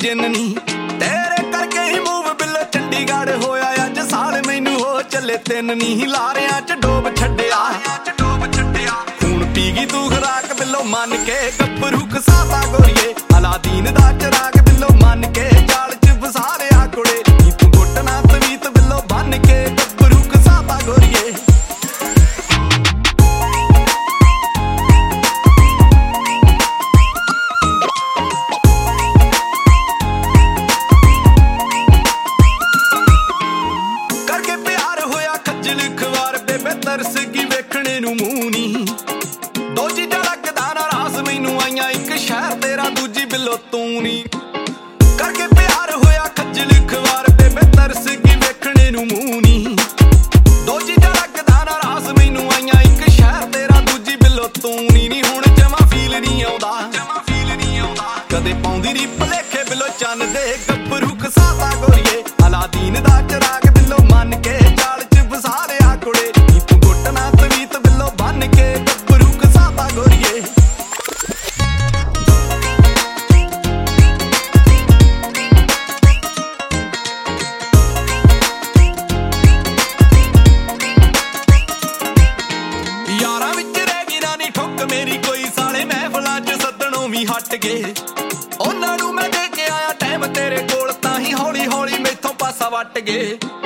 ਜਿੰਨ ਨੀ ਤੇਰੇ ਕਰਕੇ ਹੀ ਮੂਵ ਬਿੱਲੋ ਚੰਡੀਗੜ੍ਹ ਹੋਇਆ ਅੱਜ ਸਾਲ ਮੈਨੂੰ ਹੋ ਚੱਲੇ 3 ਨੀ ਲਾਰਿਆਂ ਚ ਡੋਬ ਛੱਡਿਆ ਖੂਨ ਪੀ ਗਈ ਤੂੰ ਖਰਾਕ ਬਿੱਲੋ ਮੰਨ ਕੇ ਗੱਭਰੂ ਕਸਾਤਾ ਗੋਰੀਏ ਅਲਾਦੀਨ ਦਾ ਚਰਾਗ ਬਿੱਲੋ ਮੰਨ ਕੇ ਜਾਲ ਚ ਫਸਾ ਲਿਆ ਕੁੜੇ ਨੀ ਤੂੰ ਘੁੱਟਣਾ ਤਵੀਤ ਬਿੱਲੋ ਬੰਨ ਕੇ ਗੱਭਰੂ ਕਸਾਤਾ ਗੋਰੀਏ ਤਰਸ ਕੀ ਵੇਖਣੇ ਨੂੰ ਮੂੰਹ ਨੀ ਦੋ ਚੀਜ਼ਾਂ ਲੱਗਦਾ ਨਾ ਰਾਸ ਮੈਨੂੰ ਆਈਆਂ ਇੱਕ ਸ਼ਹਿਰ ਤੇਰਾ ਦੂਜੀ ਬਿੱਲੋ ਤੂੰ ਨੀ ਕਰਕੇ ਪਿਆਰ ਹੋਇਆ ਖੱਜਲ ਖਵਾਰ ਬੇਬੇ ਤਰਸ ਕੀ ਵੇਖਣੇ ਨੂੰ ਮੂੰਹ ਨੀ ਦੋ ਚੀਜ਼ਾਂ ਲੱਗਦਾ ਨਾ ਰਾਸ ਮੈਨੂੰ ਆਈਆਂ ਇੱਕ ਸ਼ਹਿਰ ਤੇਰਾ ਦੂਜੀ ਬਿੱਲੋ ਤੂੰ ਨੀ ਹੁਣ ਜਮਾ ਫੀਲ ਨਹੀਂ ਆਉਂਦਾ ਕਦੇ ਪਾਉਂਦੀ ਨੀ ਭਲੇਖੇ ਬਿੱਲੋ ਚੰਨ ਦੇ ਗੱਭਰੂ ਕਸਾਤਾ ਗੋਰੀਏ ਅਲਾਦੀਨ ਦਾ ਚਰਾਗ ਬਿੱਲੋ ਮੰਨ ਕੇ ਜਾਲ ਚ ਫਸਾ ਲਿਆ ਕੁੜੇ ਤਵੀਤ ਬਿੱਲੋ ਬੰਨ ਕੇ ਗੱਭਰੂ ਕਸਾਤਾ ਗੋਰੀਏ ਯਾਰਾਂ ਵਿੱਚ ਰਹਿ ਗਈ ਨਾ ਨੀ ਠੁੱਕ ਮੇਰੀ ਕੋਈ ਸਾਲੇ ਮਹਿਫਲਾਂ ਚ ਸੱਦਣੋਂ ਵੀ ਹਟ ਗਏ ਉਹਨਾਂ ਨੂੰ ਮੈਂ ਦੇ ਕੇ ਆਇਆ ਟਾਈਮ ਤੇਰੇ ਕੋਲ ਤਾਂ ਹੀ ਹੌਲੀ ਹੌਲੀ ਮੈਥੋਂ ਪਾਸਾ ਵੱਟ ਗਏ